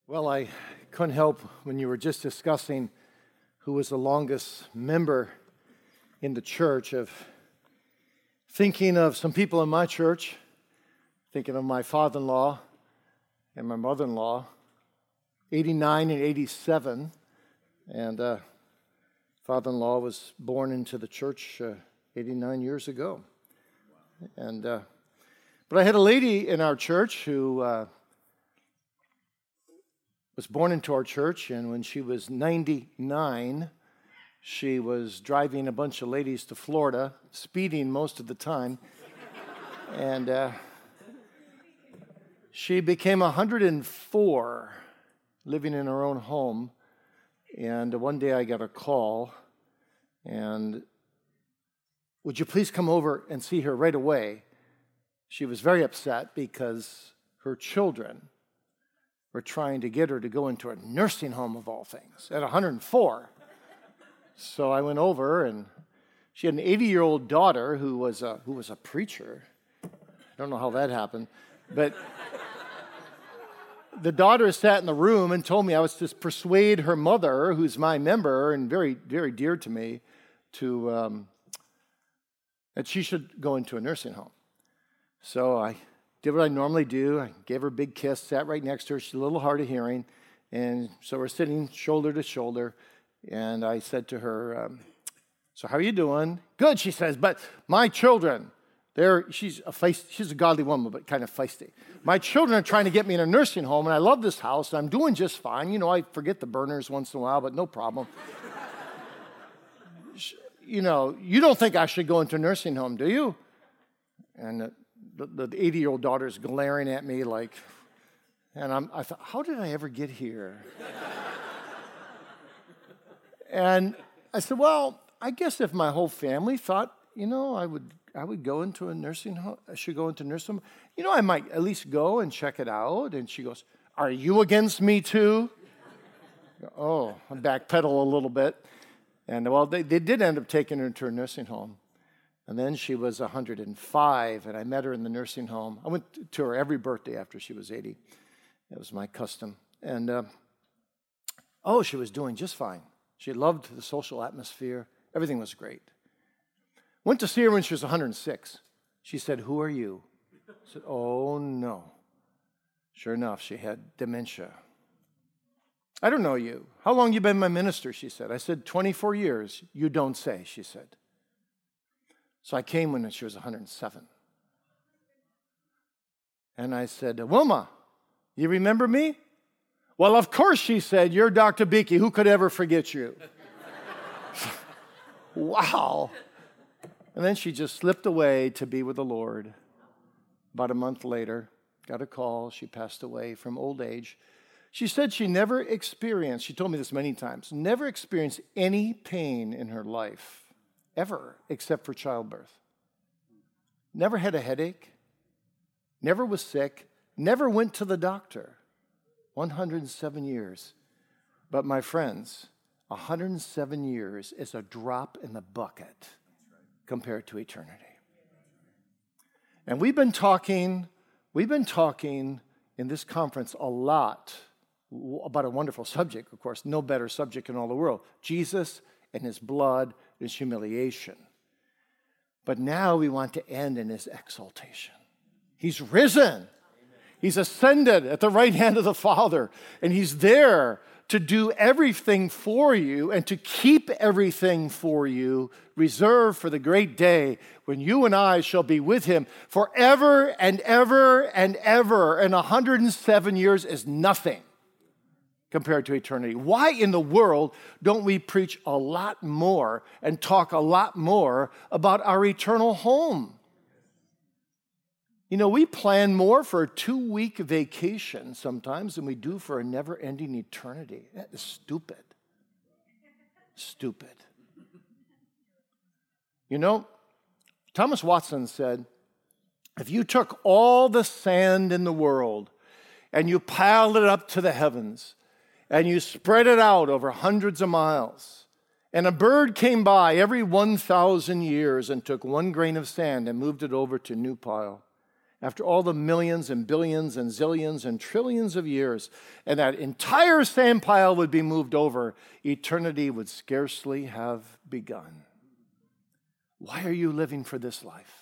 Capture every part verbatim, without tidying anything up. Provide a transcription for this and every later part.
Well, I couldn't help when you were just discussing who was the longest member in the church of thinking of some people in my church, thinking of my father-in-law and my mother-in-law, eighty-nine and eighty-seven, and uh, father-in-law was born into the church uh, eighty-nine years ago. And uh, but I had a lady in our church who uh, was born into our church, and when she was ninety-nine, she was driving a bunch of ladies to Florida, speeding most of the time, and uh, she became one hundred four, living in her own home, and one day I got a call, and would you please come over and see her right away? She was very upset because her children were trying to get her to go into a nursing home of all things at one hundred four. So I went over, and she had an eighty-year-old daughter who was a, who was a preacher. I don't know how that happened, but the daughter sat in the room and told me I was to persuade her mother, who's my member and very, very dear to me, to um, that she should go into a nursing home. So I did what I normally do. I gave her a big kiss, sat right next to her. She's a little hard of hearing. And so we're sitting shoulder to shoulder. And I said to her, um, so how are you doing? Good, she says, but my children, they're, she's a feist, she's a godly woman, but kind of feisty. My children are trying to get me in a nursing home, and I love this house, and I'm doing just fine. You know, I forget the burners once in a while, but no problem. You know, you don't think I should go into a nursing home, do you? And uh, The, the eighty-year-old daughter's glaring at me like, and I'm, I thought, how did I ever get here? And I said, well, I guess if my whole family thought, you know, I would I would go into a nursing home, I should go into a nursing home, you know, I might at least go and check it out. And she goes, are you against me too? Oh, I backpedal a little bit. And well, they, they did end up taking her to a nursing home. And then she was one hundred five, and I met her in the nursing home. I went to her every birthday after she was eighty. It was my custom. And, uh, oh, she was doing just fine. She loved the social atmosphere. Everything was great. Went to see her when she was one hundred six. She said, who are you? I said, oh, no. Sure enough, she had dementia. I don't know you. How long you been my minister, she said. I said, twenty-four years. You don't say, she said. So I came when she was one hundred seven. And I said, Wilma, you remember me? Well, of course, she said, you're Doctor Beakey. Who could ever forget you? Wow. And then she just slipped away to be with the Lord. About a month later, got a call. She passed away from old age. She said she never experienced, she told me this many times, never experienced any pain in her life. Ever, except for childbirth. Never had a headache, never was sick, never went to the doctor. one hundred seven years. But my friends, one hundred seven years is a drop in the bucket compared to eternity. And we've been talking, we've been talking in this conference a lot about a wonderful subject, of course, no better subject in all the world. Jesus and his blood, his humiliation. But now we want to end in his exaltation. He's risen. He's ascended at the right hand of the Father. And he's there to do everything for you and to keep everything for you, reserved for the great day when you and I shall be with him forever and ever and ever. And one hundred seven years is nothing compared to eternity. Why in the world don't we preach a lot more and talk a lot more about our eternal home? You know, we plan more for a two-week vacation sometimes than we do for a never-ending eternity. That is stupid. Stupid. You know, Thomas Watson said, if you took all the sand in the world and you piled it up to the heavens, and you spread it out over hundreds of miles, and a bird came by every one thousand years and took one grain of sand and moved it over to a new pile, after all the millions and billions and zillions and trillions of years, and that entire sand pile would be moved over, eternity would scarcely have begun. Why are you living for this life?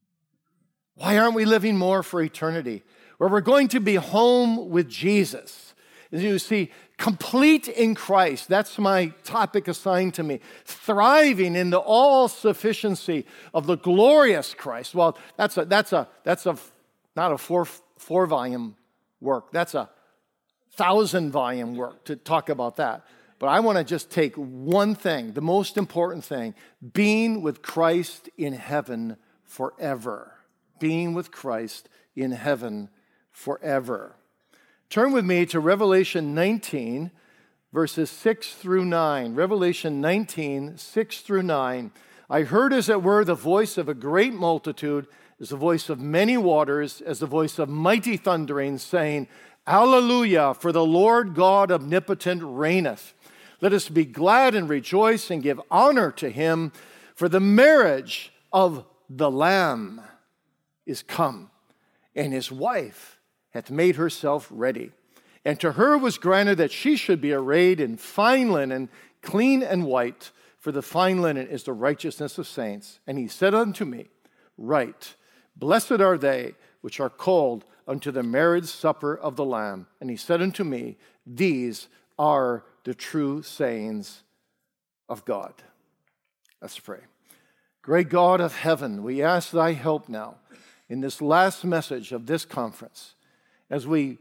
Why aren't we living more for eternity, where we're going to be home with Jesus? As you see, complete in Christ. That's my topic assigned to me. Thriving in the all-sufficiency of the glorious Christ. Well, that's a that's a that's a not a four four volume work. That's a thousand volume work to talk about that. But I want to just take one thing, the most important thing, being with Christ in heaven forever. Being with Christ in heaven forever. Turn with me to Revelation nineteen, verses six through nine. Revelation nineteen, six through nine. I heard, as it were, the voice of a great multitude, as the voice of many waters, as the voice of mighty thunderings, saying, Alleluia, for the Lord God omnipotent reigneth. Let us be glad and rejoice and give honor to him, for the marriage of the Lamb is come, and his wife hath made herself ready. And to her was granted that she should be arrayed in fine linen, clean and white, for the fine linen is the righteousness of saints. And he said unto me, Write, blessed are they which are called unto the marriage supper of the Lamb. And he said unto me, These are the true sayings of God. Let's pray. Great God of heaven, we ask thy help now in this last message of this conference, as we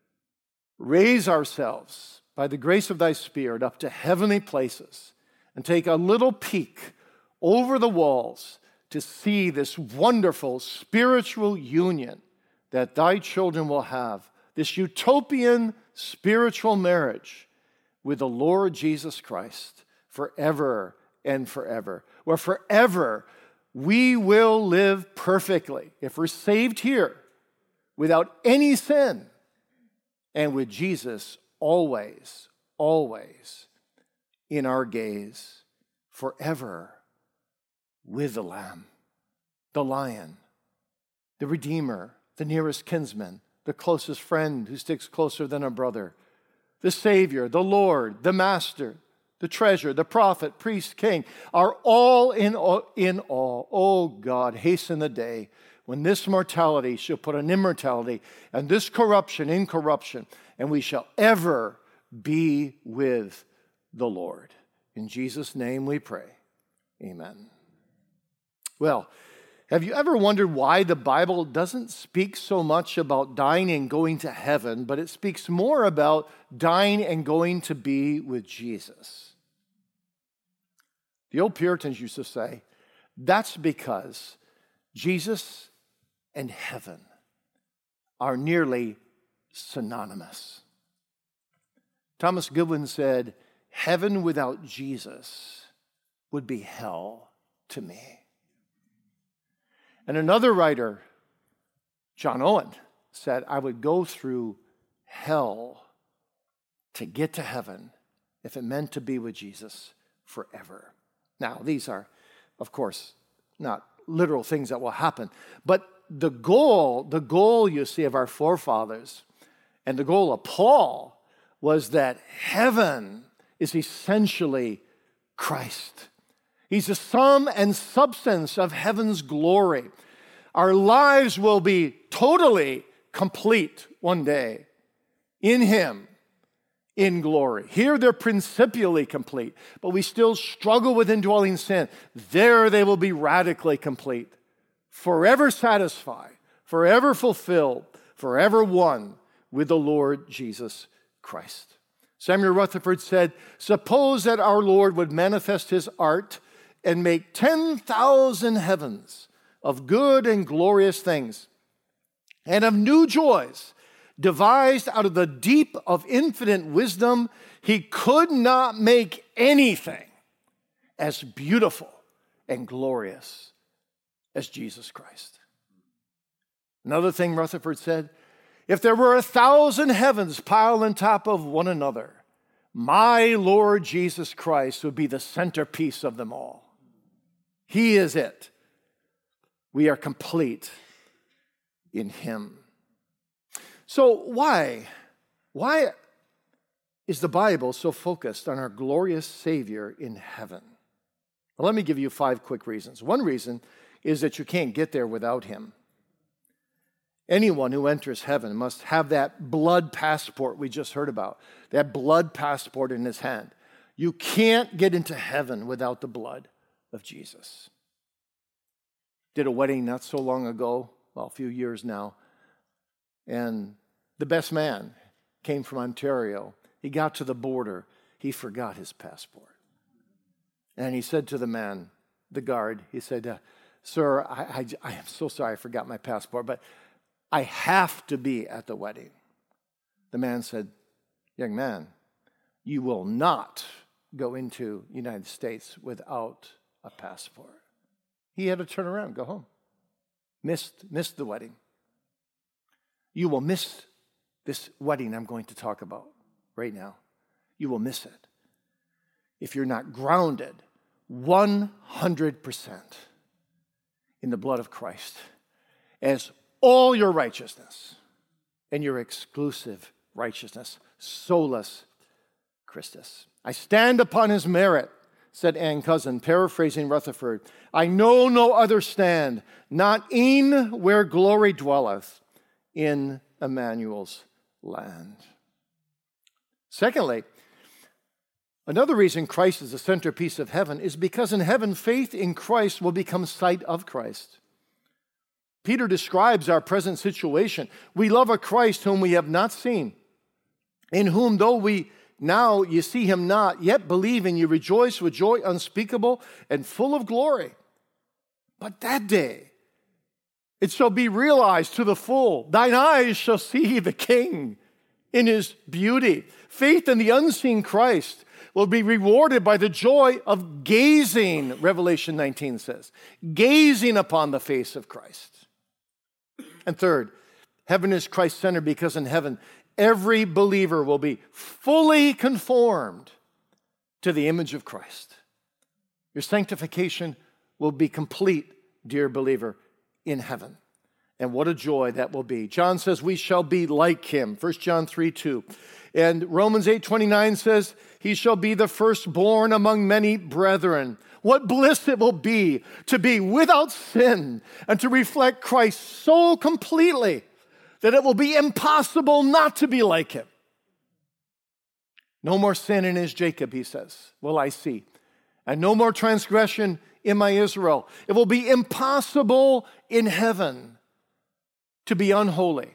raise ourselves by the grace of thy Spirit up to heavenly places and take a little peek over the walls to see this wonderful spiritual union that thy children will have, this utopian spiritual marriage with the Lord Jesus Christ forever and forever, where forever we will live perfectly if we're saved here, without any sin, and with Jesus always, always in our gaze, forever with the Lamb, the Lion, the Redeemer, the nearest kinsman, the closest friend who sticks closer than a brother, the Savior, the Lord, the Master, the treasure, the prophet, priest, king, are all in all. In all. Oh God, hasten the day when this mortality shall put an immortality, and this corruption in corruption, and we shall ever be with the Lord. In Jesus' name we pray. Amen. Well, have you ever wondered why the Bible doesn't speak so much about dying and going to heaven, but it speaks more about dying and going to be with Jesus? The old Puritans used to say, that's because Jesus and heaven are nearly synonymous. Thomas Goodwin said, heaven without Jesus would be hell to me. And another writer, John Owen, said, I would go through hell to get to heaven if it meant to be with Jesus forever. Now, these are, of course, not literal things that will happen, but the goal, the goal, you see, of our forefathers and the goal of Paul was that heaven is essentially Christ. He's the sum and substance of heaven's glory. Our lives will be totally complete one day in him, in glory. Here they're principially complete, but we still struggle with indwelling sin. There they will be radically complete, forever satisfied, forever fulfilled, forever one with the Lord Jesus Christ. Samuel Rutherford said, suppose that our Lord would manifest his art and make ten thousand heavens of good and glorious things and of new joys devised out of the deep of infinite wisdom. He could not make anything as beautiful and glorious as Jesus Christ. Another thing Rutherford said, if there were a thousand heavens piled on top of one another, my Lord Jesus Christ would be the centerpiece of them all. He is it. We are complete in him. So why? Why is the Bible so focused on our glorious Savior in heaven? Well, let me give you five quick reasons. One reason is that you can't get there without him. Anyone who enters heaven must have that blood passport we just heard about, that blood passport in his hand. You can't get into heaven without the blood of Jesus. Did a wedding not so long ago, well, a few years now, and the best man came from Ontario. He got to the border. He forgot his passport. And he said to the man, the guard, he said, uh, sir, I, I, I am so sorry I forgot my passport, but I have to be at the wedding. The man said, young man, you will not go into the United States without a passport. He had to turn around, go home. Missed, missed the wedding. You will miss this wedding I'm going to talk about right now. You will miss it if you're not grounded one hundred percent in the blood of Christ as all your righteousness and your exclusive righteousness, solus Christus. I stand upon his merit, said Ann Cousin, paraphrasing Rutherford. I know no other stand, not e'en where glory dwelleth, in Emmanuel's land. Secondly, another reason Christ is the centerpiece of heaven is because in heaven, faith in Christ will become sight of Christ. Peter describes our present situation. We love a Christ whom we have not seen, in whom though we now you see him not, yet believing you rejoice with joy unspeakable and full of glory. But that day it shall be realized to the full. Thine eyes shall see the King in his beauty. Faith in the unseen Christ will be rewarded by the joy of gazing, Revelation nineteen says, gazing upon the face of Christ. And third, heaven is Christ-centered because in heaven, every believer will be fully conformed to the image of Christ. Your sanctification will be complete, dear believer, in heaven. And what a joy that will be. John says we shall be like him, First John three two. And Romans eight twenty-nine says he shall be the firstborn among many brethren. What bliss it will be to be without sin and to reflect Christ so completely that it will be impossible not to be like him. No more sin in his Jacob, he says, will I see. And no more transgression in my Israel. It will be impossible in heaven to be unholy.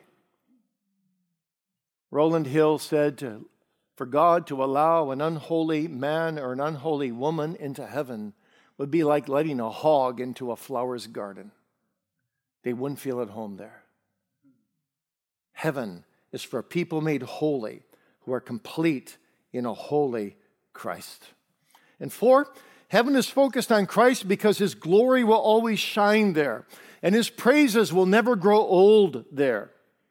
Roland Hill said, to, for God to allow an unholy man or an unholy woman into heaven would be like letting a hog into a flower's garden. They wouldn't feel at home there. Heaven is for people made holy who are complete in a holy Christ. And four, heaven is focused on Christ because his glory will always shine there, and his praises will never grow old there.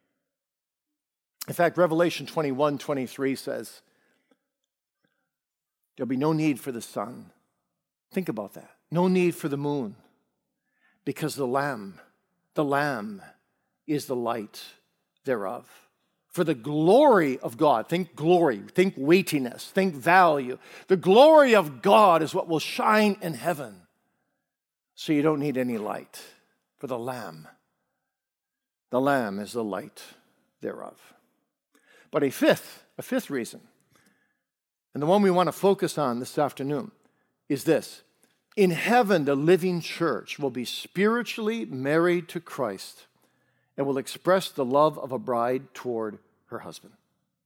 In fact, Revelation twenty-one twenty-three says, there'll be no need for the sun. Think about that. No need for the moon, because the Lamb, the Lamb is the light thereof. For the glory of God, think glory, think weightiness, think value. The glory of God is what will shine in heaven. So you don't need any light for the Lamb. The Lamb is the light thereof. But a fifth, a fifth reason, and the one we want to focus on this afternoon, is this. In heaven, the living church will be spiritually married to Christ and will express the love of a bride toward her husband.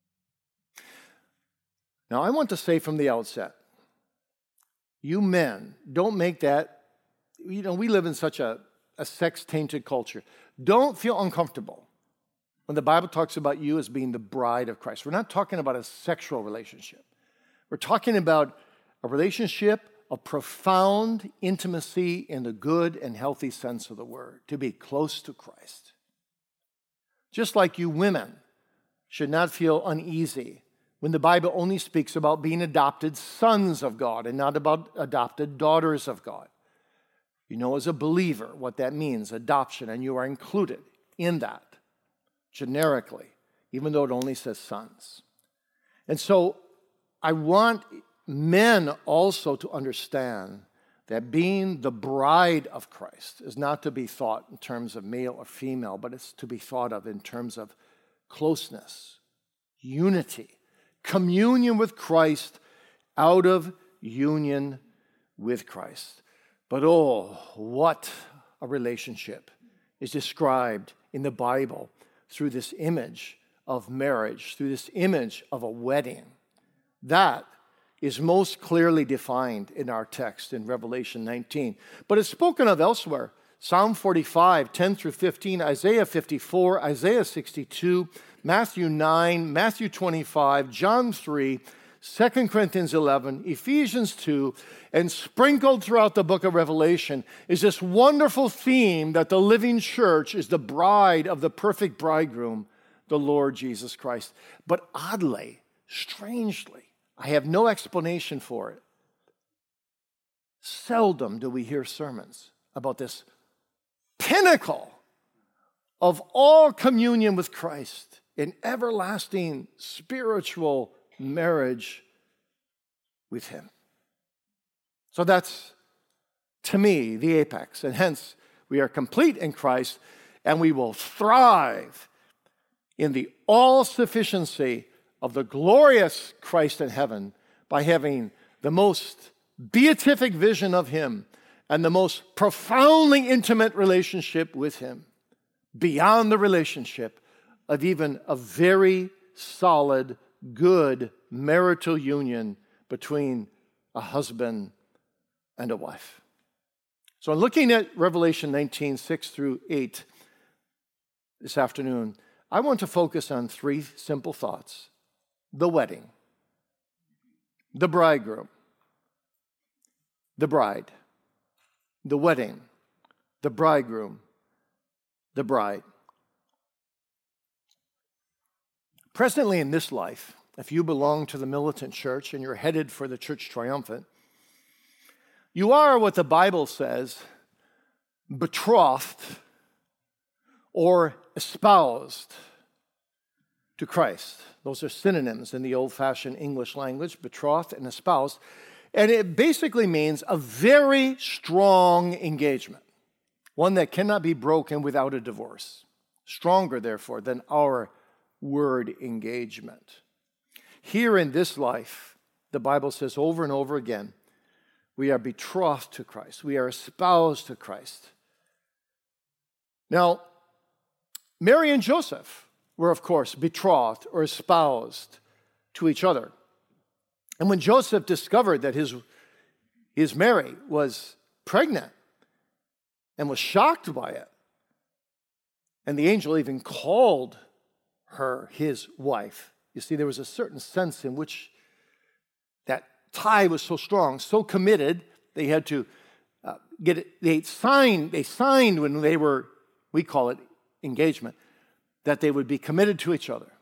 Now, I want to say from the outset, you men, don't make that, you know, we live in such a, a sex-tainted culture. Don't feel uncomfortable when the Bible talks about you as being the bride of Christ. We're not talking about a sexual relationship. We're talking about a relationship of profound intimacy in the good and healthy sense of the word, to be close to Christ. Just like you women should not feel uneasy when the Bible only speaks about being adopted sons of God and not about adopted daughters of God. You know as a believer what that means, adoption, and you are included in that, generically, even though it only says sons. And so I want men also to understand that being the bride of Christ is not to be thought in terms of male or female, but it's to be thought of in terms of closeness, unity, communion with Christ out of union with Christ. But oh, what a relationship is described in the Bible through this image of marriage, through this image of a wedding. That is most clearly defined in our text in Revelation nineteen. But it's spoken of elsewhere. Psalm forty-five, ten through fifteen, Isaiah fifty-four, Isaiah sixty-two, Matthew nine, Matthew twenty-five, John three, Second Corinthians eleven, Ephesians two, and sprinkled throughout the book of Revelation is this wonderful theme that the living church is the bride of the perfect bridegroom, the Lord Jesus Christ. But oddly, strangely, I have no explanation for it. Seldom do we hear sermons about this pinnacle of all communion with Christ in everlasting spiritual marriage with Him. So that's, to me, the apex. And hence, we are complete in Christ, and we will thrive in the all-sufficiency of the glorious Christ in heaven by having the most beatific vision of Him and the most profoundly intimate relationship with Him, beyond the relationship of even a very solid, good marital union between a husband and a wife. So in looking at Revelation nineteen, six through eight this afternoon, I want to focus on three simple thoughts. The wedding, the bridegroom, the bride. The wedding, the bridegroom, the bride. Presently in this life, if you belong to the militant church and you're headed for the church triumphant, you are what the Bible says, betrothed or espoused to Christ. Those are synonyms in the old-fashioned English language, betrothed and espoused. And it basically means a very strong engagement, one that cannot be broken without a divorce. Stronger, therefore, than our word engagement. Here in this life, the Bible says over and over again, we are betrothed to Christ. We are espoused to Christ. Now, Mary and Joseph were, of course, betrothed or espoused to each other. And when Joseph discovered that his, his Mary was pregnant and was shocked by it, and the angel even called her his wife, you see, there was a certain sense in which that tie was so strong, so committed, they had to uh, get it, they signed, they signed when they were, we call it engagement, that they would be committed to each other.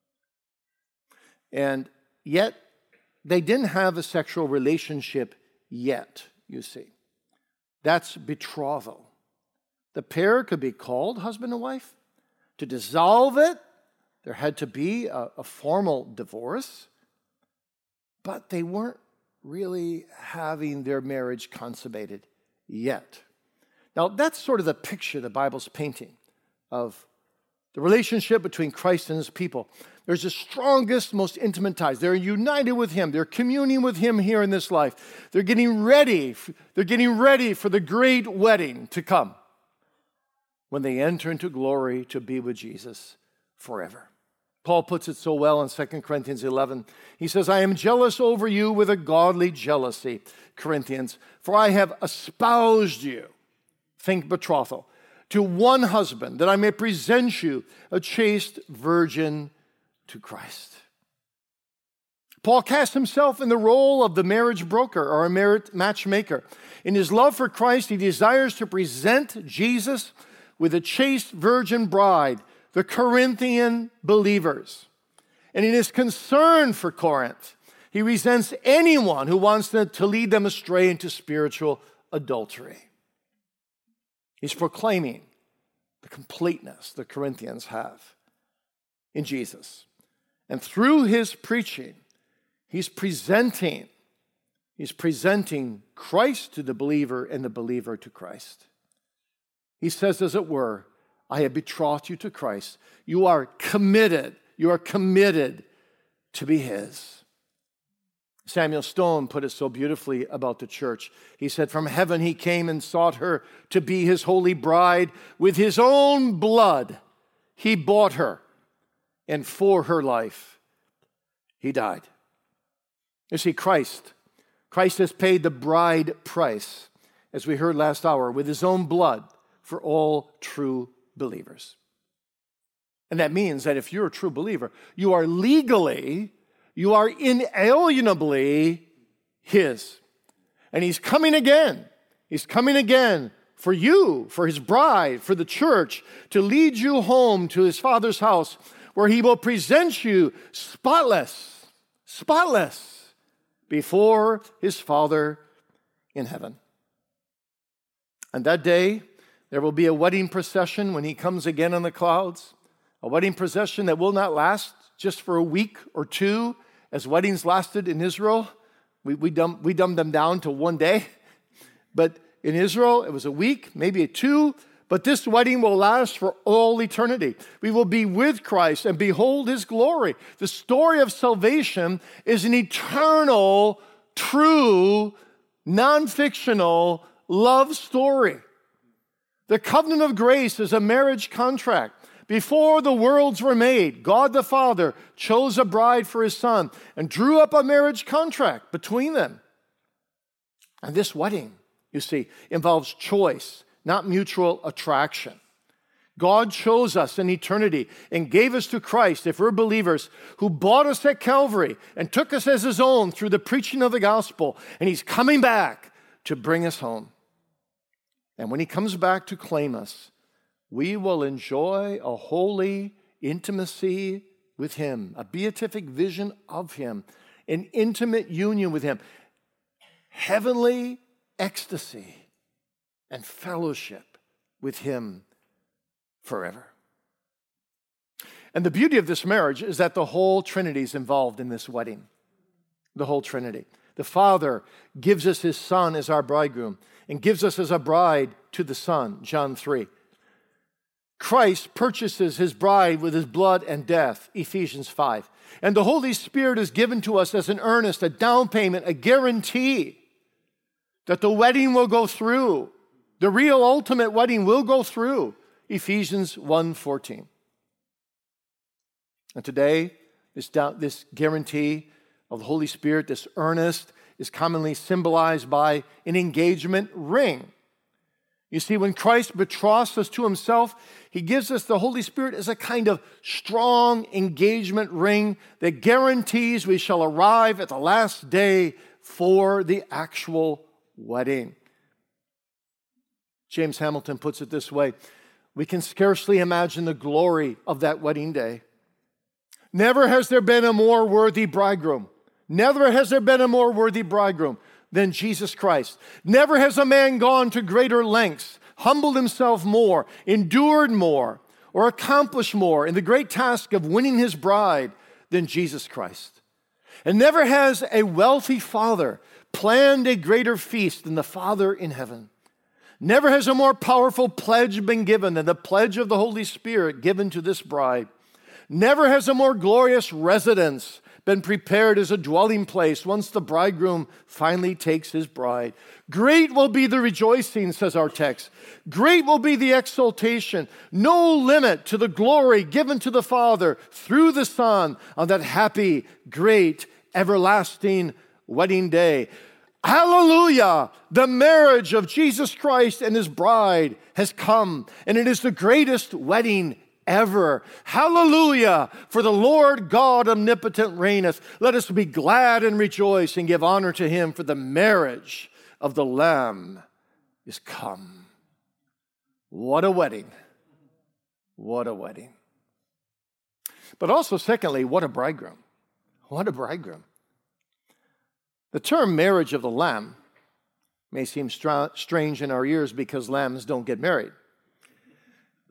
And yet, they didn't have a sexual relationship yet, you see. That's betrothal. The pair could be called husband and wife. To dissolve it, there had to be a, a formal divorce, but they weren't really having their marriage consummated yet. Now, that's sort of the picture the Bible's painting of the relationship between Christ and His people. There's the strongest, most intimate ties. They're united with Him. They're communing with Him here in this life. They're getting ready. They're getting ready for the great wedding to come when they enter into glory to be with Jesus forever. Paul puts it so well in Second Corinthians eleven. He says, I am jealous over you with a godly jealousy, Corinthians, for I have espoused you, think betrothal, to one husband, that I may present you a chaste virgin to Christ. Paul cast himself in the role of the marriage broker or a marriage matchmaker. In his love for Christ, he desires to present Jesus with a chaste virgin bride, the Corinthian believers. And in his concern for Corinth, he resents anyone who wants to lead them astray into spiritual adultery. He's proclaiming the completeness the Corinthians have in Jesus. And through his preaching, he's presenting, he's presenting Christ to the believer and the believer to Christ. He says, as it were, I have betrothed you to Christ. You are committed. You are committed to be his. Samuel Stone put it so beautifully about the church. He said, from heaven he came and sought her to be his holy bride. With his own blood he bought her, and for her life he died. You see, Christ, Christ has paid the bride price, as we heard last hour, with his own blood for all true believers. And that means that if you're a true believer, you are legally, you are inalienably his. And he's coming again. He's coming again for you, for his bride, for the church, to lead you home to his Father's house, where he will present you spotless, spotless, before his Father in heaven. And that day, there will be a wedding procession when he comes again in the clouds, a wedding procession that will not last just for a week or two, as weddings lasted in Israel. We, we, dumb, we dumbed them down to one day. But in Israel, it was a week, maybe a two, but this wedding will last for all eternity. We will be with Christ and behold his glory. The story of salvation is an eternal, true, non-fictional love story. The covenant of grace is a marriage contract. Before the worlds were made, God the Father chose a bride for his Son and drew up a marriage contract between them. And this wedding, you see, involves choice, not mutual attraction. God chose us in eternity and gave us to Christ, if we're believers, who bought us at Calvary and took us as his own through the preaching of the gospel. And he's coming back to bring us home. And when he comes back to claim us, we will enjoy a holy intimacy with him, a beatific vision of him, an intimate union with him, heavenly ecstasy and fellowship with him forever. And the beauty of this marriage is that the whole Trinity is involved in this wedding. The whole Trinity. The Father gives us his Son as our bridegroom and gives us as a bride to the Son, John three. Christ purchases his bride with his blood and death, Ephesians five. And the Holy Spirit is given to us as an earnest, a down payment, a guarantee that the wedding will go through. The real ultimate wedding will go through, Ephesians one fourteen. And today, this, down, this guarantee of the Holy Spirit, this earnest, is commonly symbolized by an engagement ring. You see, when Christ betroths us to himself, he gives us the Holy Spirit as a kind of strong engagement ring that guarantees we shall arrive at the last day for the actual wedding. James Hamilton puts it this way: we can scarcely imagine the glory of that wedding day. Never has there been a more worthy bridegroom. Never has there been a more worthy bridegroom than Jesus Christ. Never has a man gone to greater lengths, humbled himself more, endured more, or accomplished more in the great task of winning his bride than Jesus Christ. And never has a wealthy father planned a greater feast than the Father in heaven. Never has a more powerful pledge been given than the pledge of the Holy Spirit given to this bride. Never has a more glorious residence been prepared as a dwelling place once the bridegroom finally takes his bride. Great will be the rejoicing, says our text. Great will be the exultation. No limit to the glory given to the Father through the Son on that happy, great, everlasting wedding day. Hallelujah! The marriage of Jesus Christ and his bride has come, and it is the greatest wedding ever. Hallelujah! For the Lord God omnipotent reigneth. Let us be glad and rejoice and give honor to him, for the marriage of the Lamb is come. What a wedding. What a wedding. But also, secondly, what a bridegroom. What a bridegroom. The term marriage of the Lamb may seem stra- strange in our ears because lambs don't get married.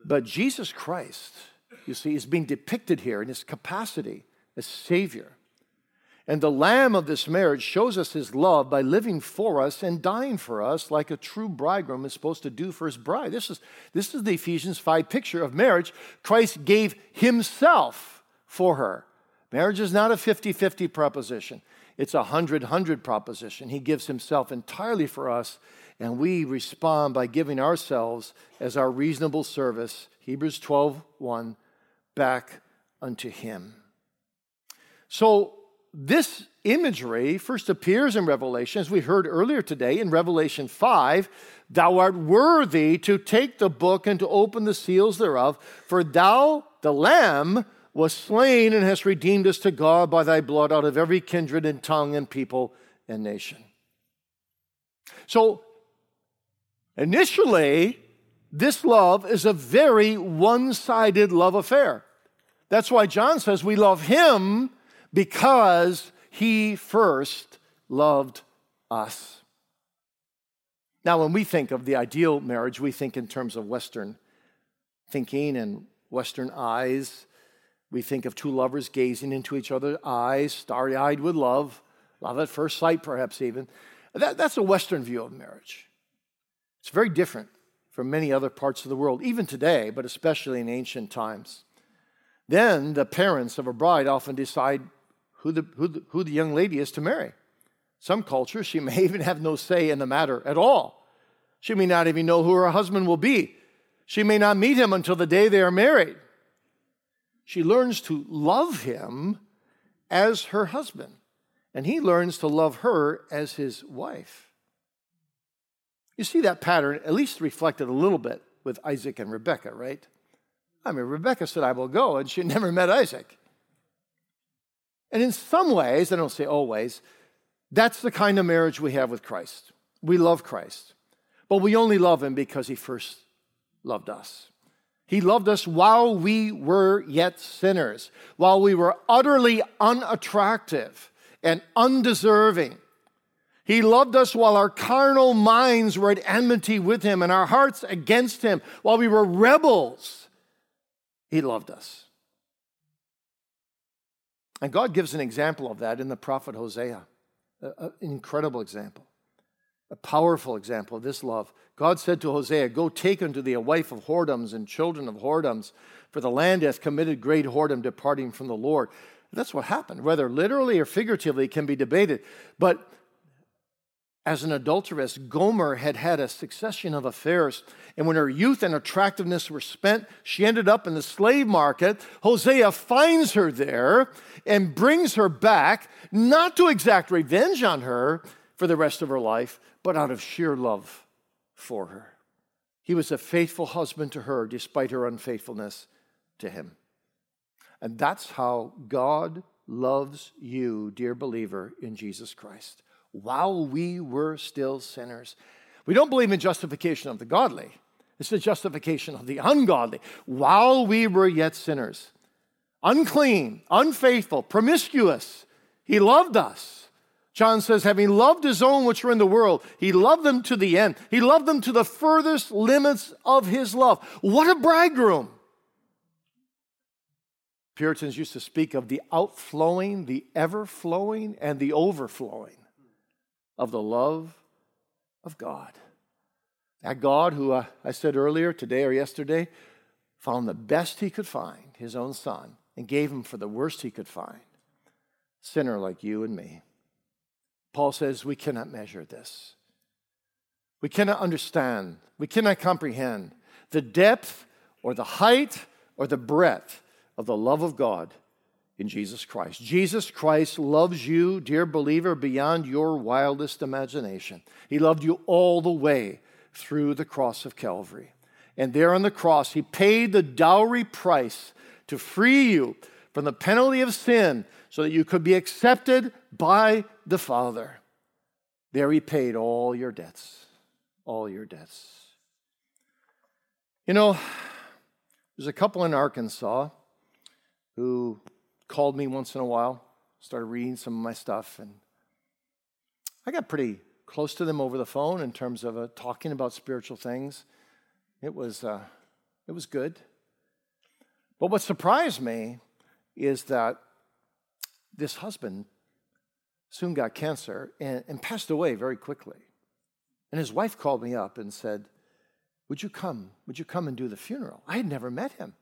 But Jesus Christ, you see, is being depicted here in his capacity as Savior. And the Lamb of this marriage shows us his love by living for us and dying for us like a true bridegroom is supposed to do for his bride. This is, this is the Ephesians five picture of marriage. Christ gave himself for her. Marriage is not a fifty-fifty proposition. It's a hundred-hundred proposition. He gives himself entirely for us, and we respond by giving ourselves as our reasonable service, Hebrews twelve one, back unto him. So this imagery first appears in Revelation, as we heard earlier today, in Revelation five. Thou art worthy to take the book and to open the seals thereof, for thou, the Lamb, was slain and hast redeemed us to God by thy blood out of every kindred and tongue and people and nation. So, initially, this love is a very one-sided love affair. That's why John says we love him because he first loved us. Now, when we think of the ideal marriage, we think in terms of Western thinking and Western eyes. We think of two lovers gazing into each other's eyes, starry-eyed with love, love at first sight perhaps even. That, that's a Western view of marriage. It's very different from many other parts of the world, even today, but especially in ancient times. Then the parents of a bride often decide who the, who the, who the young lady is to marry. Some cultures, she may even have no say in the matter at all. She may not even know who her husband will be. She may not meet him until the day they are married. She learns to love him as her husband, and he learns to love her as his wife. You see that pattern at least reflected a little bit with Isaac and Rebekah, right? I mean, Rebekah said, I will go, and she never met Isaac. And in some ways, I don't say always, that's the kind of marriage we have with Christ. We love Christ, but we only love him because he first loved us. He loved us while we were yet sinners, while we were utterly unattractive and undeserving. He loved us while our carnal minds were at enmity with him and our hearts against him, while we were rebels. He loved us. And God gives an example of that in the prophet Hosea, an incredible example. A powerful example of this love. God said to Hosea, go take unto thee a wife of whoredoms and children of whoredoms, for the land hath committed great whoredom, departing from the Lord. That's what happened. Whether literally or figuratively can be debated. But as an adulteress, Gomer had had a succession of affairs. And when her youth and attractiveness were spent, she ended up in the slave market. Hosea finds her there and brings her back, not to exact revenge on her for the rest of her life, but out of sheer love for her. He was a faithful husband to her despite her unfaithfulness to him. And that's how God loves you, dear believer, in Jesus Christ. While we were still sinners. We don't believe in justification of the godly. It's the justification of the ungodly. While we were yet sinners, unclean, unfaithful, promiscuous, he loved us. John says, having loved his own which were in the world, he loved them to the end. He loved them to the furthest limits of his love. What a bridegroom! Puritans used to speak of the outflowing, the ever-flowing, and the overflowing of the love of God. That God who, uh, I said earlier, today or yesterday, found the best he could find, his own son, and gave him for the worst he could find. Sinner like you and me. Paul says we cannot measure this. We cannot understand. We cannot comprehend the depth or the height or the breadth of the love of God in Jesus Christ. Jesus Christ loves you, dear believer, beyond your wildest imagination. He loved you all the way through the cross of Calvary. And there on the cross, he paid the dowry price to free you from the penalty of sin so that you could be accepted by the Father. There he paid all your debts, all your debts. You know, there's a couple in Arkansas who called me once in a while, started reading some of my stuff, and I got pretty close to them over the phone in terms of uh, talking about spiritual things. It was uh, It was good. But what surprised me is that this husband soon got cancer and, and passed away very quickly. And his wife called me up and said, would you come? Would you come and do the funeral? I had never met him.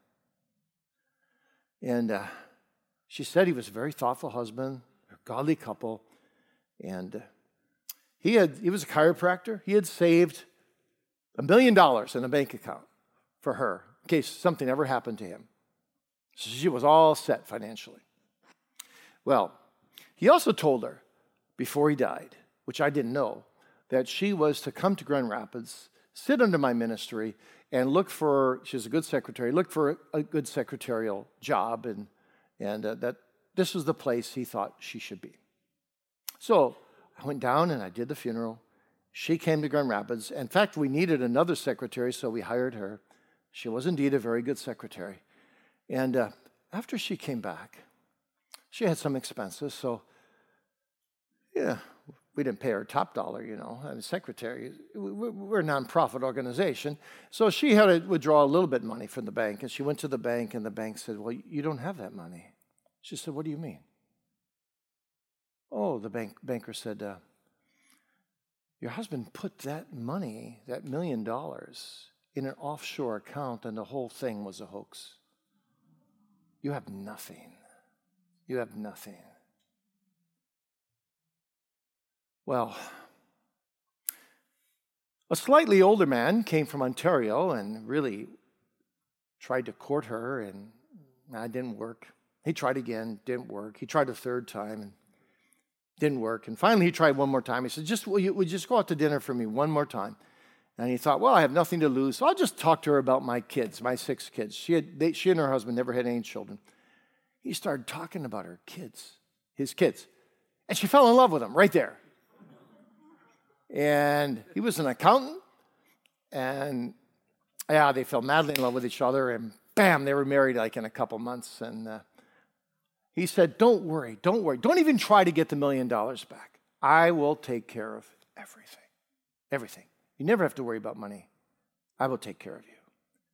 And uh, she said he was a very thoughtful husband, a godly couple. And uh, he had he was a chiropractor. He had saved a million dollars in a bank account for her in case something ever happened to him. So she was all set financially. Well, he also told her before he died, which I didn't know, that she was to come to Grand Rapids, sit under my ministry, and look for, she's a good secretary, look for a good secretarial job, and, and uh, that this was the place he thought she should be. So I went down and I did the funeral. She came to Grand Rapids. In fact, we needed another secretary, so we hired her. She was indeed a very good secretary. And uh, after she came back, she had some expenses, so yeah, we didn't pay her top dollar, you know. I mean, secretary, we're a nonprofit organization. So she had to withdraw a little bit of money from the bank. And she went to the bank, and the bank said, well, you don't have that money. She said, what do you mean? Oh, the bank banker said, uh, your husband put that money, that million dollars, in an offshore account, and the whole thing was a hoax. You have nothing. You have nothing. Well, a slightly older man came from Ontario and really tried to court her, and that didn't work. He tried again, didn't work. He tried a third time, and didn't work. And finally, he tried one more time. He said, just, will you, will you just go out to dinner for me one more time? And he thought, well, I have nothing to lose, so I'll just talk to her about my kids, my six kids. She, had, they, she and her husband never had any children. He started talking about her kids, his kids. And she fell in love with him right there. And he was an accountant, and yeah, they fell madly in love with each other, and bam, they were married like in a couple months. And uh, he said, don't worry, don't worry. Don't even try to get the million dollars back. I will take care of everything, everything. You never have to worry about money. I will take care of you.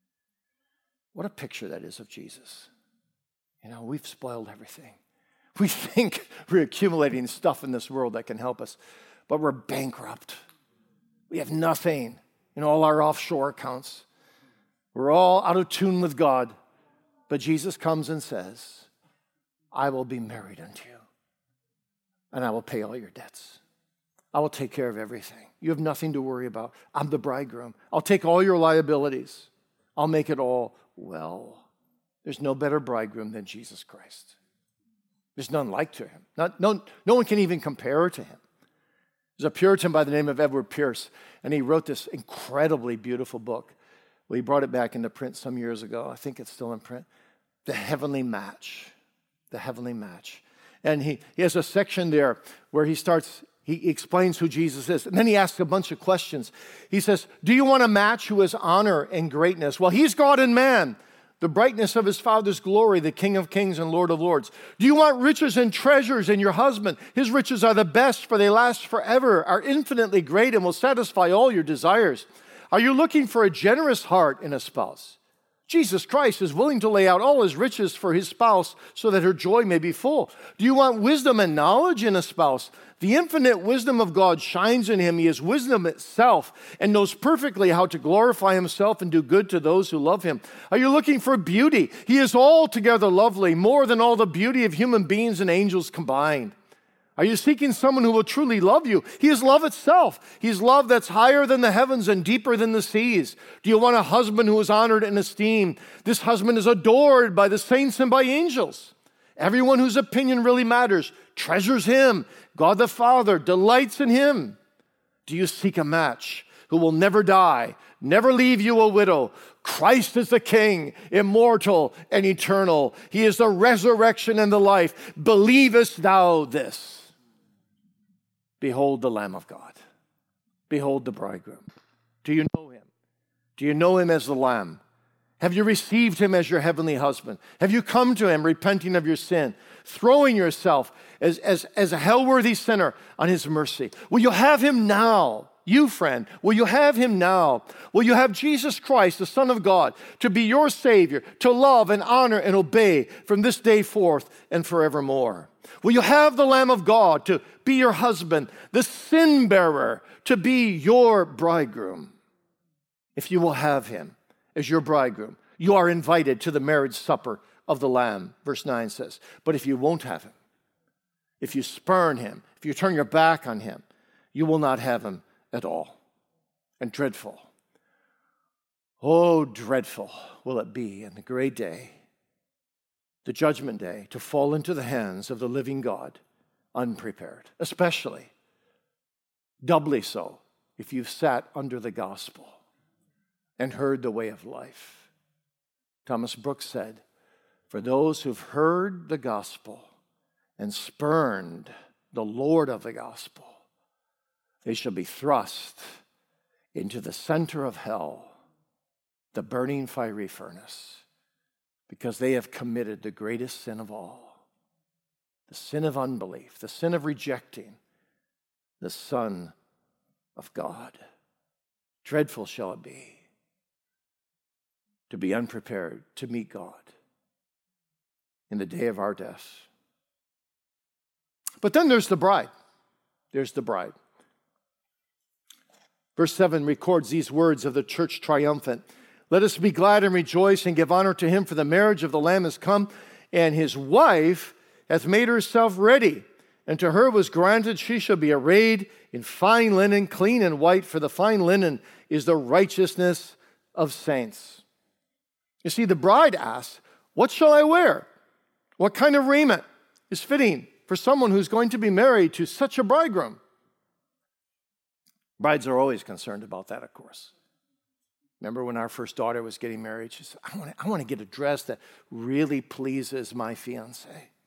What a picture that is of Jesus. You know, we've spoiled everything. We think we're accumulating stuff in this world that can help us, but we're bankrupt. We have nothing in all our offshore accounts. We're all out of tune with God. But Jesus comes and says, I will be married unto you, and I will pay all your debts. I will take care of everything. You have nothing to worry about. I'm the bridegroom. I'll take all your liabilities. I'll make it all well. There's no better bridegroom than Jesus Christ. There's none like to him. Not, no, no one can even compare to him. There's a Puritan by the name of Edward Pierce, and he wrote this incredibly beautiful book. Well, he brought it back into print some years ago. I think it's still in print. The Heavenly Match. The Heavenly Match. And he, he has a section there where he starts, he explains who Jesus is. And then he asks a bunch of questions. He says, do you want a match who has honor and greatness? Well, he's God and man, the brightness of his Father's glory, the King of kings and Lord of lords. Do you want riches and treasures in your husband? His riches are the best, for they last forever, are infinitely great, and will satisfy all your desires. Are you looking for a generous heart in a spouse? Jesus Christ is willing to lay out all his riches for his spouse so that her joy may be full. Do you want wisdom and knowledge in a spouse? The infinite wisdom of God shines in him. He is wisdom itself and knows perfectly how to glorify himself and do good to those who love him. Are you looking for beauty? He is altogether lovely, more than all the beauty of human beings and angels combined. Are you seeking someone who will truly love you? He is love itself. He is love that's higher than the heavens and deeper than the seas. Do you want a husband who is honored and esteemed? This husband is adored by the saints and by angels. Everyone whose opinion really matters treasures him. God the Father delights in him. Do you seek a match who will never die, never leave you a widow? Christ is the King, immortal and eternal. He is the resurrection and the life. Believest thou this? Behold the Lamb of God. Behold the bridegroom. Do you know him? Do you know him as the Lamb? Have you received him as your heavenly husband? Have you come to him repenting of your sin? throwing yourself as, as, as a hell-worthy sinner on his mercy? Will you have him now? You, friend, will you have him now? Will you have Jesus Christ, the Son of God, to be your Savior, to love and honor and obey from this day forth and forevermore? Will you have the Lamb of God to be your husband, the sin bearer to be your bridegroom? If you will have him as your bridegroom, you are invited to the marriage supper of the Lamb, verse nine says. But if you won't have him, if you spurn him, if you turn your back on him, you will not have him at all. And dreadful, oh, dreadful will it be in the great day, the judgment day, to fall into the hands of the living God unprepared, especially, doubly so, if you've sat under the gospel and heard the way of life. Thomas Brooks said, for those who've heard the gospel and spurned the Lord of the gospel, they shall be thrust into the center of hell, the burning fiery furnace, because they have committed the greatest sin of all, the sin of unbelief, the sin of rejecting the Son of God. Dreadful shall it be to be unprepared to meet God in the day of our death. But then there's the bride. There's the bride. Verse seven records these words of the church triumphant. Let us be glad and rejoice and give honor to him, for the marriage of the Lamb is come, and his wife hath made herself ready. And to her was granted she shall be arrayed in fine linen, clean and white, for the fine linen is the righteousness of saints. You see, the bride asks, what shall I wear? What kind of raiment is fitting for someone who's going to be married to such a bridegroom? Brides are always concerned about that, of course. Remember when our first daughter was getting married, she said, I want to, I want to get a dress that really pleases my fiancé.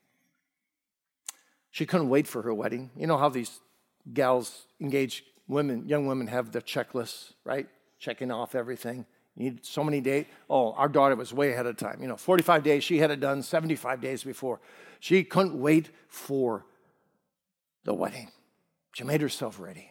She couldn't wait for her wedding. You know how these gals, engaged women, young women have their checklists, right? Checking off everything. You need so many days. Oh, our daughter was way ahead of time. You know, forty-five days, she had it done seventy-five days before. She couldn't wait for the wedding. She made herself ready.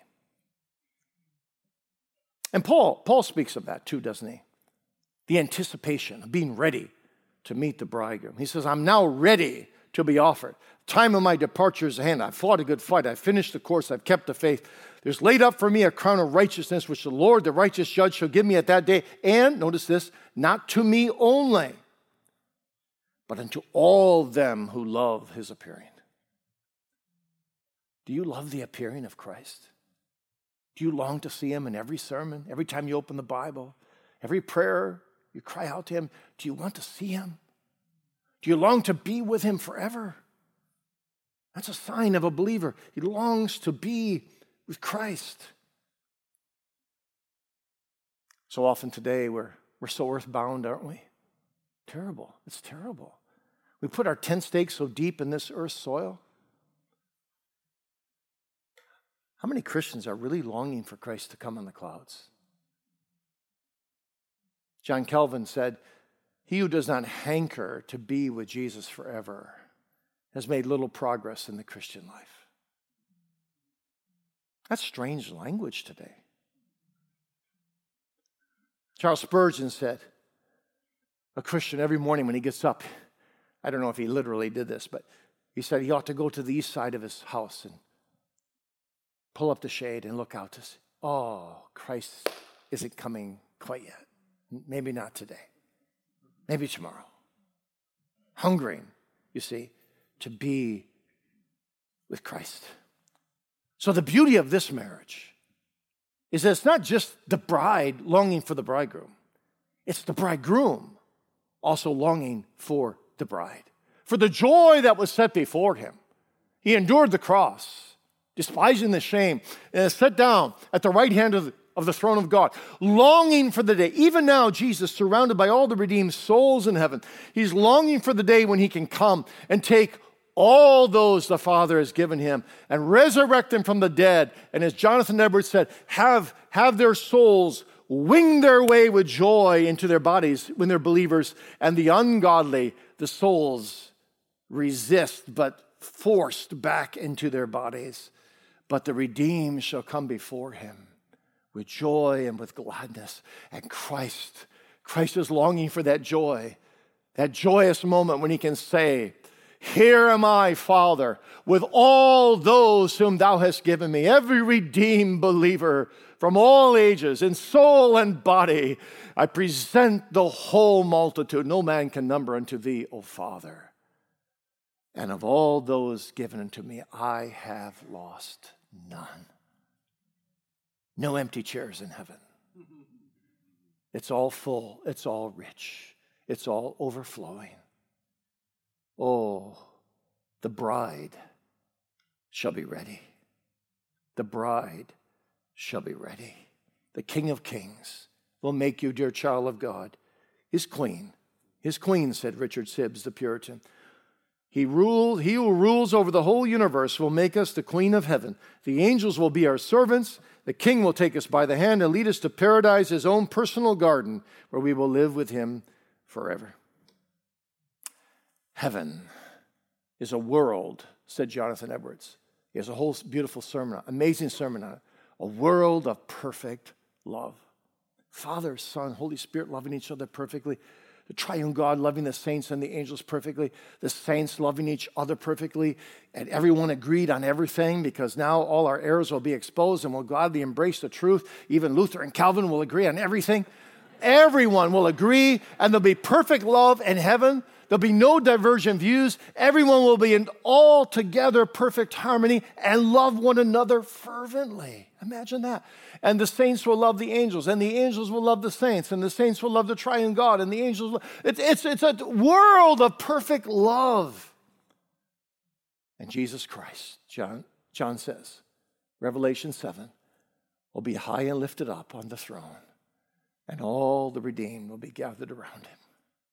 And Paul, Paul speaks of that too, doesn't he? The anticipation of being ready to meet the bridegroom. He says, I'm now ready to be offered. Time of my departure is at hand. I've fought a good fight. I've finished the course. I've kept the faith. There's laid up for me a crown of righteousness, which the Lord, the righteous judge, shall give me at that day. And, notice this, not to me only, but unto all them who love his appearing. Do you love the appearing of Christ? Do you long to see him in every sermon, every time you open the Bible, every prayer you cry out to him? Do you want to see him? Do you long to be with him forever? That's a sign of a believer. He longs to be with Christ. So often today we're, we're so earthbound, aren't we? Terrible. It's terrible. We put our tent stakes so deep in this earth's soil. How many Christians are really longing for Christ to come on the clouds? John Calvin said, he who does not hanker to be with Jesus forever has made little progress in the Christian life. That's strange language today. Charles Spurgeon said, a Christian every morning when he gets up, I don't know if he literally did this, but he said he ought to go to the east side of his house and pull up the shade and look out to see, oh, Christ isn't coming quite yet. Maybe not today. Maybe tomorrow. Hungering, you see, to be with Christ. So the beauty of this marriage is that it's not just the bride longing for the bridegroom. It's the bridegroom also longing for the bride. For the joy that was set before him, he endured the cross, despising the shame, and is set down at the right hand of the, of the throne of God, longing for the day. Even now, Jesus, surrounded by all the redeemed souls in heaven, he's longing for the day when he can come and take all those the Father has given him and resurrect them from the dead. And as Jonathan Edwards said, have, have their souls wing their way with joy into their bodies when they're believers, and the ungodly, the souls resist, but forced back into their bodies. But the redeemed shall come before him with joy and with gladness. And Christ, Christ is longing for that joy, that joyous moment when he can say, here am I, Father, with all those whom thou hast given me, every redeemed believer from all ages, in soul and body. I present the whole multitude. No man can number unto thee, O Father. And of all those given unto me, I have lost none. No empty chairs in heaven. It's all full. It's all rich. It's all overflowing. Oh, the bride shall be ready. The bride shall be ready. The King of Kings will make you, dear child of God, his queen. His queen, said Richard Sibbes, the Puritan. He ruled, he who rules over the whole universe will make us the queen of heaven. The angels will be our servants. The king will take us by the hand and lead us to paradise, his own personal garden, where we will live with him forever. Heaven is a world, said Jonathan Edwards. He has a whole beautiful sermon, amazing sermon on it. A world of perfect love. Father, Son, Holy Spirit loving each other perfectly. The triune God loving the saints and the angels perfectly. The saints loving each other perfectly. And everyone agreed on everything, because now all our errors will be exposed and will gladly embrace the truth. Even Luther and Calvin will agree on everything. Everyone will agree, and there'll be perfect love in heaven. There'll be no divergent views. Everyone will be in altogether perfect harmony and love one another fervently. Imagine that. And the saints will love the angels, and the angels will love the saints, and the saints will love the triune God, and the angels will... It's, it's, it's a world of perfect love. And Jesus Christ, John, John says, Revelation seven, will be high and lifted up on the throne, and all the redeemed will be gathered around him.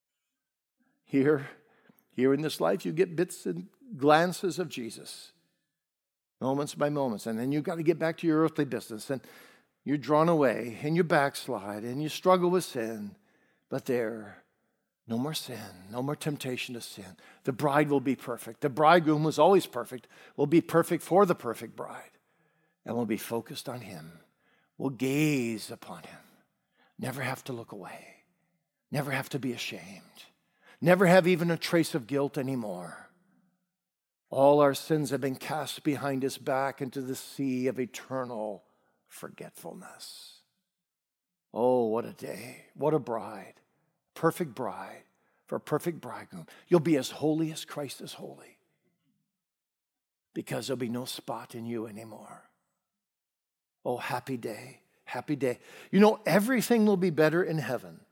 Here, here in this life, you get bits and glances of Jesus, moments by moments, and then you've got to get back to your earthly business, and you're drawn away, and you backslide, and you struggle with sin, but there, no more sin, no more temptation to sin. The bride will be perfect. The bridegroom was always perfect, will be perfect for the perfect bride, and will be focused on him. We'll gaze upon him, never have to look away, never have to be ashamed. Never have even a trace of guilt anymore. All our sins have been cast behind his back into the sea of eternal forgetfulness. Oh, what a day. What a bride. Perfect bride for a perfect bridegroom. You'll be as holy as Christ is holy, because there'll be no spot in you anymore. Oh, happy day. Happy day. You know, everything will be better in heaven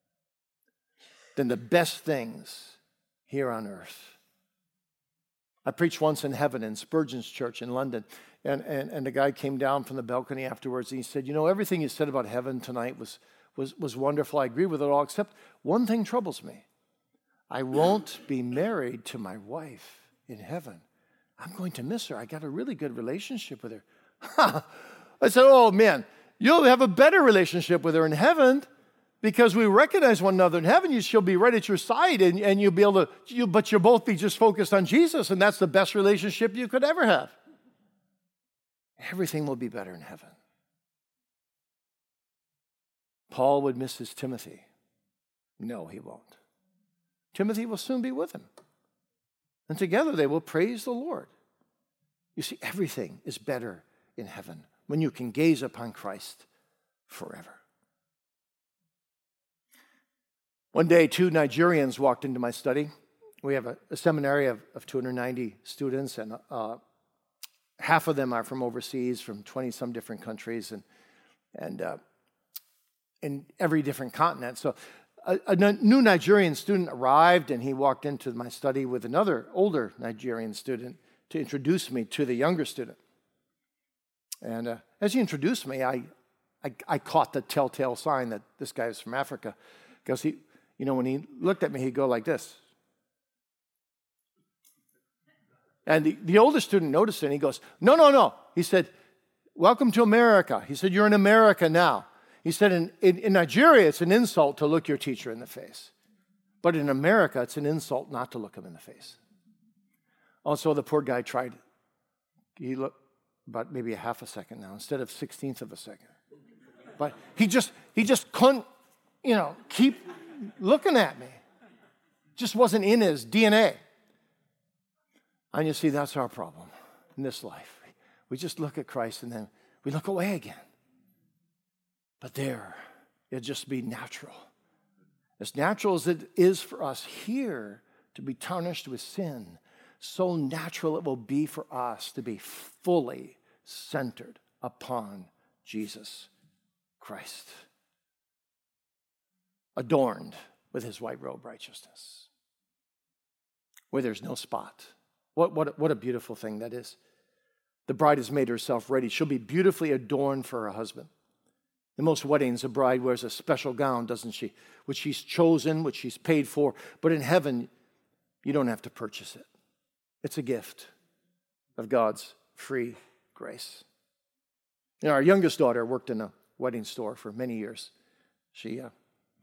than the best things here on earth. I preached once in heaven in Spurgeon's church in London, and, and, and a guy came down from the balcony afterwards, and he said, you know, everything you said about heaven tonight was, was, was wonderful. I agree with it all, except one thing troubles me. I won't be married to my wife in heaven. I'm going to miss her. I got a really good relationship with her. I said, oh, man, you'll have a better relationship with her in heaven, because we recognize one another in heaven. You she'll be right at your side, and, and you'll be able to, you, but you'll both be just focused on Jesus, and that's the best relationship you could ever have. Everything will be better in heaven. Paul would miss his Timothy. No, he won't. Timothy will soon be with him. And together they will praise the Lord. You see, everything is better in heaven when you can gaze upon Christ forever. One day, two Nigerians walked into my study. We have a, a seminary of, of two hundred ninety students, and uh, half of them are from overseas, from twenty-some different countries, and and uh, in every different continent. So a, a new Nigerian student arrived, and he walked into my study with another older Nigerian student to introduce me to the younger student. And uh, as he introduced me, I, I I caught the telltale sign that this guy is from Africa, because he... You know, when he looked at me, he'd go like this. And the, the older student noticed it, and he goes, no, no, no. He said, welcome to America. He said, you're in America now. He said, in, in, in Nigeria, it's an insult to look your teacher in the face. But in America, it's an insult not to look him in the face. Also, the poor guy tried. He looked about maybe a half a second now instead of sixteenth of a second. But he just he just couldn't, you know, keep looking at me. Just wasn't in his D N A. And you see, that's our problem in this life. We just look at Christ and then we look away again. But there, it'll just be natural. As natural as it is for us here to be tarnished with sin, so natural it will be for us to be fully centered upon Jesus Christ, adorned with his white robe righteousness, where there's no spot. What, what, what a beautiful thing that is. The bride has made herself ready. She'll be beautifully adorned for her husband. In most weddings, a bride wears a special gown, doesn't she? Which she's chosen, which she's paid for. But in heaven, you don't have to purchase it. It's a gift of God's free grace. You know, our youngest daughter worked in a wedding store for many years. She uh,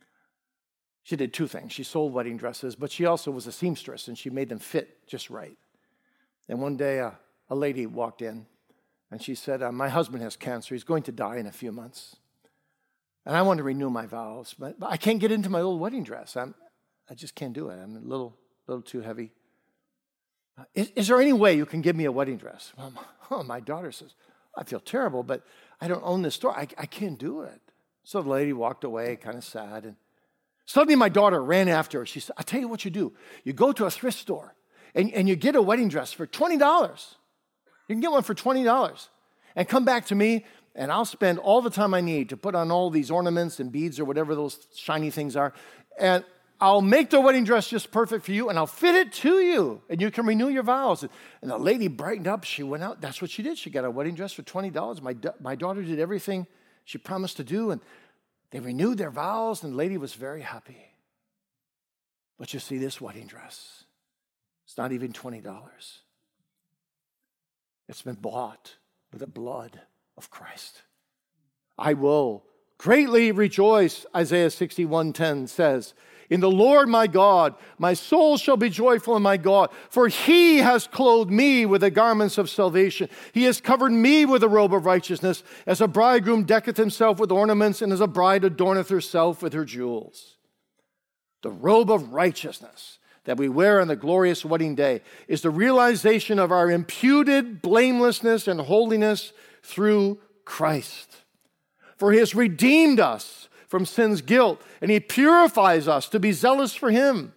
she did two things. She sold wedding dresses, but she also was a seamstress, and she made them fit just right. And one day, uh, a lady walked in, and she said, uh, my husband has cancer. He's going to die in a few months. And I want to renew my vows, but, but I can't get into my old wedding dress. I'm, I just can't do it. I'm a little, little too heavy. Uh, is, is there any way you can give me a wedding dress? Well, oh, my daughter says, I feel terrible, but I don't own this store. I, I can't do it. So the lady walked away, kind of sad. And suddenly my daughter ran after her. She said, I'll tell you what you do. You go to a thrift store, and, and you get a wedding dress for twenty dollars. You can get one for twenty dollars. And come back to me, and I'll spend all the time I need to put on all these ornaments and beads or whatever those shiny things are. And I'll make the wedding dress just perfect for you, and I'll fit it to you, and you can renew your vows. And the lady brightened up. She went out. That's what she did. She got a wedding dress for twenty dollars. My, my daughter did everything she promised to do, and they renewed their vows, and the lady was very happy. But you see, this wedding dress, it's not even twenty dollars. It's been bought with the blood of Christ. I will greatly rejoice, Isaiah sixty-one ten says, in the Lord my God, my soul shall be joyful in my God, for he has clothed me with the garments of salvation. He has covered me with a robe of righteousness, as a bridegroom decketh himself with ornaments, and as a bride adorneth herself with her jewels. The robe of righteousness that we wear on the glorious wedding day is the realization of our imputed blamelessness and holiness through Christ. For he has redeemed us from sin's guilt, and he purifies us to be zealous for him.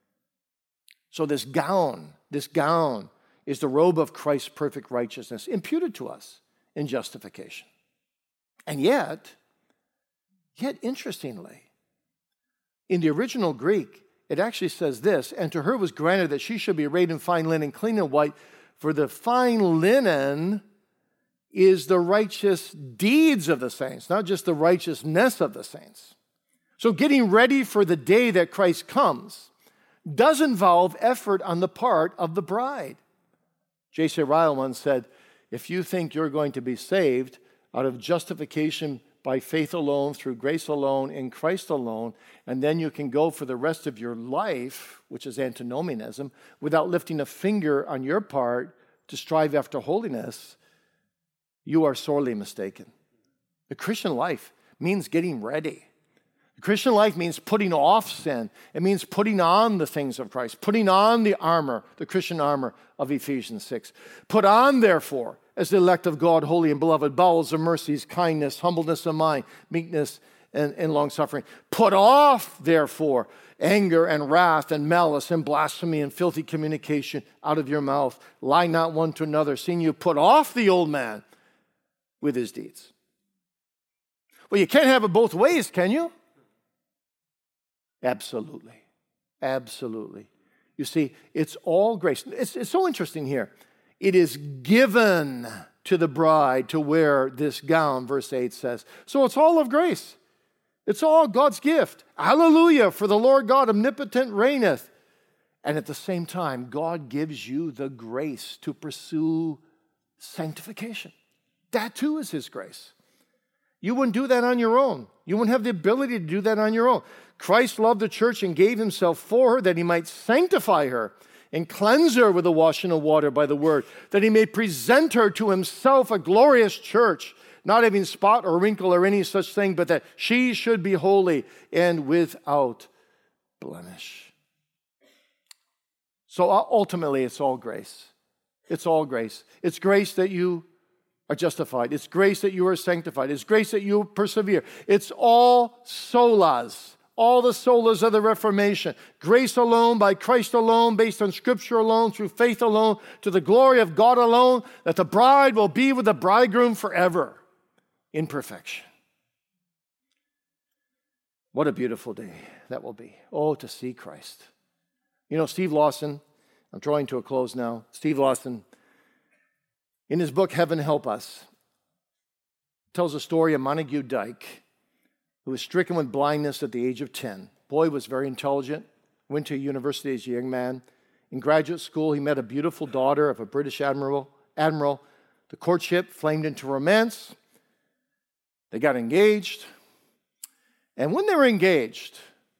So this gown, this gown is the robe of Christ's perfect righteousness imputed to us in justification. And yet, yet interestingly, in the original Greek, it actually says this, and to her was granted that she should be arrayed in fine linen, clean and white, for the fine linen is the righteous deeds of the saints, not just the righteousness of the saints. So getting ready for the day that Christ comes does involve effort on the part of the bride. J C Ryle once said, if you think you're going to be saved out of justification by faith alone, through grace alone, in Christ alone, and then you can go for the rest of your life, which is antinomianism, without lifting a finger on your part to strive after holiness, you are sorely mistaken. The Christian life means getting ready. The Christian life means putting off sin. It means putting on the things of Christ, putting on the armor, the Christian armor of Ephesians six. Put on, therefore, as the elect of God, holy and beloved, bowels of mercies, kindness, humbleness of mind, meekness, and, and long-suffering. Put off, therefore, anger and wrath and malice and blasphemy and filthy communication out of your mouth. Lie not one to another, seeing you put off the old man with his deeds. Well, you can't have it both ways, can you? Absolutely. Absolutely. You see, it's all grace. It's, it's so interesting here. It is given to the bride to wear this gown, verse eight says. So it's all of grace. It's all God's gift. Hallelujah, for the Lord God omnipotent reigneth. And at the same time, God gives you the grace to pursue sanctification. That too is his grace. You wouldn't do that on your own. You wouldn't have the ability to do that on your own. Christ loved the church and gave himself for her that he might sanctify her and cleanse her with the washing of water by the word, that he may present her to himself a glorious church, not having spot or wrinkle or any such thing, but that she should be holy and without blemish. So ultimately, it's all grace. It's all grace. It's grace that you are justified. It's grace that you are sanctified. It's grace that you persevere. It's all solas, all the solas of the Reformation. Grace alone, by Christ alone, based on Scripture alone, through faith alone, to the glory of God alone, that the bride will be with the bridegroom forever in perfection. What a beautiful day that will be. Oh, to see Christ. You know, Steve Lawson, I'm drawing to a close now. Steve Lawson, in his book, Heaven Help Us, tells a story of Montague Dyke, who was stricken with blindness at the age of ten. Boy was very intelligent, went to university as a young man. In graduate school, he met a beautiful daughter of a British admiral. admiral. The courtship flamed into romance. They got engaged. And when they were engaged,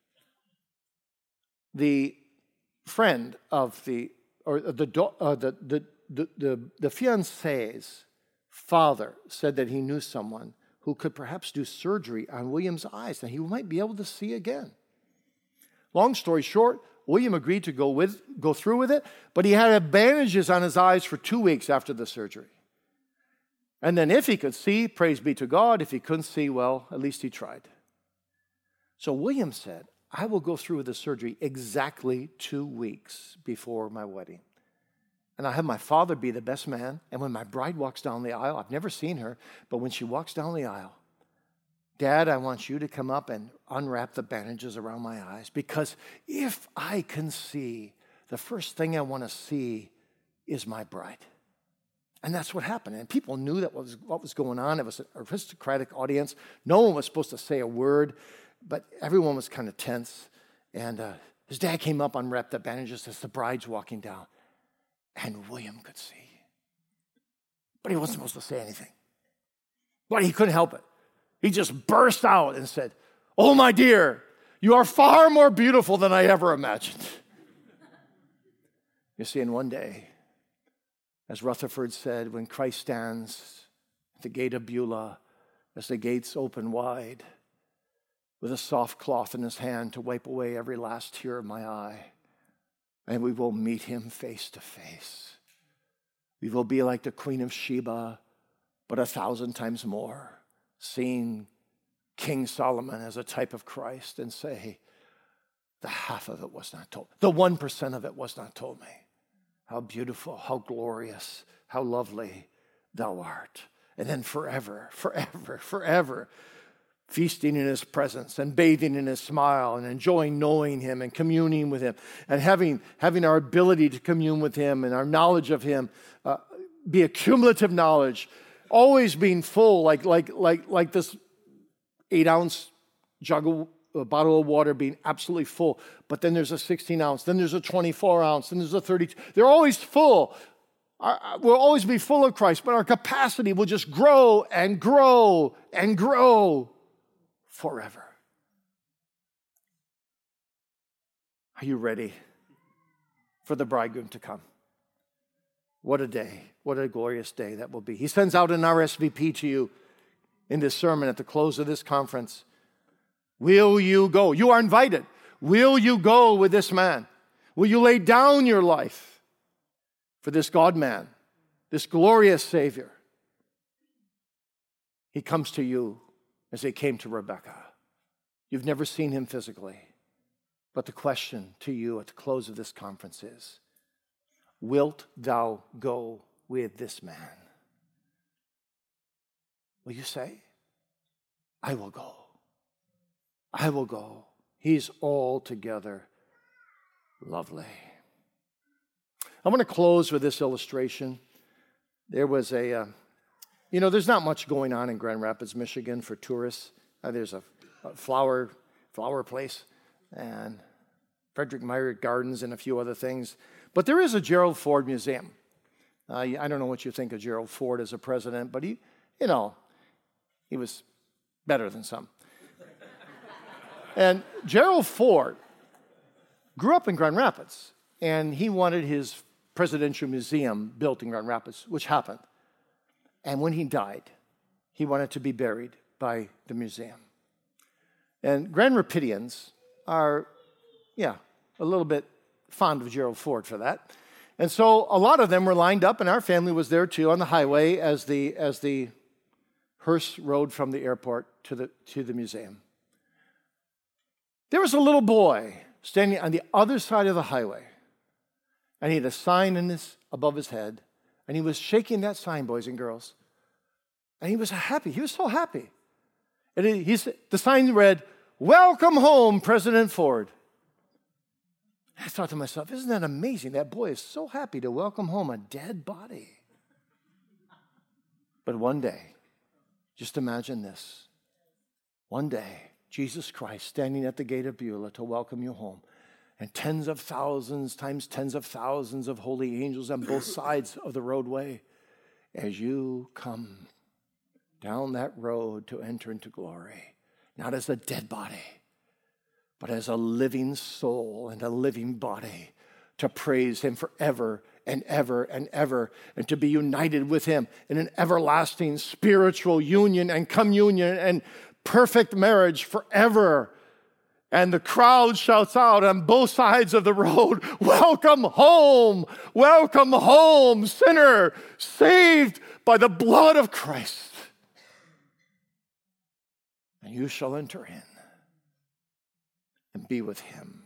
the friend of the, or the, uh, the, the, the, the, the fiancé's father said that he knew someone who could perhaps do surgery on William's eyes, and he might be able to see again. Long story short, William agreed to go with, go through with it, but he had bandages on his eyes for two weeks after the surgery. And then if he could see, praise be to God. If he couldn't see, well, at least he tried. So William said, I will go through with the surgery exactly two weeks before my wedding. And I'll have my father be the best man. And when my bride walks down the aisle, I've never seen her, but when she walks down the aisle, Dad, I want you to come up and unwrap the bandages around my eyes. Because if I can see, the first thing I want to see is my bride. And that's what happened. And people knew that was what was going on. It was an aristocratic audience. No one was supposed to say a word, but everyone was kind of tense. And uh, his dad came up, unwrapped the bandages as the bride's walking down. And William could see. But he wasn't supposed to say anything. But he couldn't help it. He just burst out and said, oh, my dear, you are far more beautiful than I ever imagined. You see, in one day, as Rutherford said, when Christ stands at the gate of Beulah, as the gates open wide, with a soft cloth in his hand to wipe away every last tear of my eye, and we will meet him face to face. We will be like the Queen of Sheba, but a thousand times more, seeing King Solomon as a type of Christ and say, the half of it was not told. The one percent of it was not told me. How beautiful, how glorious, how lovely thou art. And then forever, forever, forever, feasting in his presence and bathing in his smile and enjoying knowing him and communing with him and having, having our ability to commune with him and our knowledge of him uh, be a cumulative knowledge, always being full, like, like, like, like this eight-ounce jug of a bottle of water being absolutely full, but then there's a sixteen ounce, then there's a twenty-four ounce, then there's a thirty. They're always full. Our, we'll always be full of Christ, but our capacity will just grow and grow and grow forever. Are you ready for the bridegroom to come? What a day. What a glorious day that will be. He sends out an R S V P to you in this sermon at the close of this conference. Will you go? You are invited. Will you go with this man? Will you lay down your life for this God-man, this glorious Savior? He comes to you as he came to Rebekah. You've never seen him physically, but the question to you at the close of this conference is, wilt thou go with this man? Will you say, I will go. I will go. He's altogether lovely. I want to close with this illustration. There was a, uh, you know, there's not much going on in Grand Rapids, Michigan for tourists. Uh, there's a, a flower, flower place and Frederick Meyer Gardens and a few other things. But there is a Gerald Ford Museum. Uh, I don't know what you think of Gerald Ford as a president, but he, you know, he was better than some. And Gerald Ford grew up in Grand Rapids. and he wanted his presidential museum built in Grand Rapids, which happened. And when he died, he wanted to be buried by the museum. And Grand Rapidians are, yeah, a little bit fond of Gerald Ford for that. And so a lot of them were lined up, and our family was there too on the highway as the as the hearse rode from the airport to the to the museum. There was a little boy standing on the other side of the highway, and he had a sign in his above his head, and he was shaking that sign, boys and girls. And he was happy. He was so happy. And he, he's, the sign read, "Welcome home, President Ford." I thought to myself, isn't that amazing? That boy is so happy to welcome home a dead body. But one day, just imagine this. One day, Jesus Christ standing at the gate of Beulah to welcome you home. And tens of thousands times tens of thousands of holy angels on both sides of the roadway as you come down that road to enter into glory. Not as a dead body, but as a living soul and a living body, to praise him forever and ever and ever, and to be united with him in an everlasting spiritual union and communion and perfect marriage forever. And the crowd shouts out on both sides of the road, "Welcome home! Welcome home, sinner, saved by the blood of Christ." And you shall enter in and be with him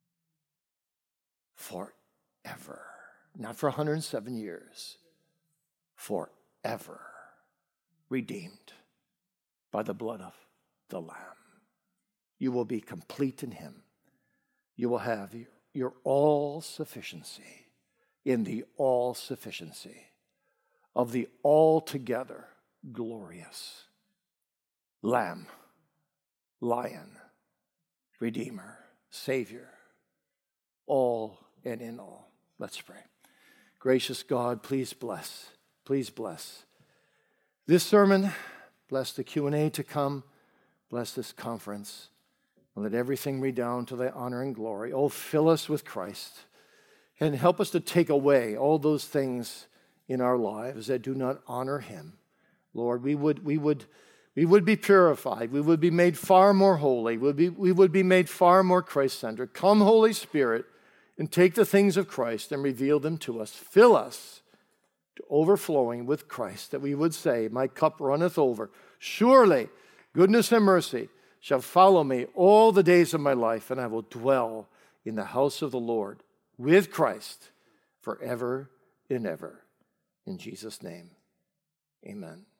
forever. Not for one hundred seven years, forever. Redeemed by the blood of the Lamb. You will be complete in him. You will have your, your all-sufficiency in the all-sufficiency of the altogether glorious Lamb, Lion, Redeemer, Savior, all and in all. Let's pray. Gracious God, please bless, please bless this sermon, bless the Q and A to come, bless this conference, and let everything redound to thy honor and glory. Oh, fill us with Christ, and help us to take away all those things in our lives that do not honor him. Lord, we would, we would, we would be purified. We would be made far more holy. We would be, we would be made far more Christ-centered. Come, Holy Spirit, and take the things of Christ and reveal them to us. Fill us to overflowing with Christ, that we would say, "My cup runneth over. Surely goodness and mercy shall follow me all the days of my life, and I will dwell in the house of the Lord with Christ forever and ever." In Jesus' name, amen.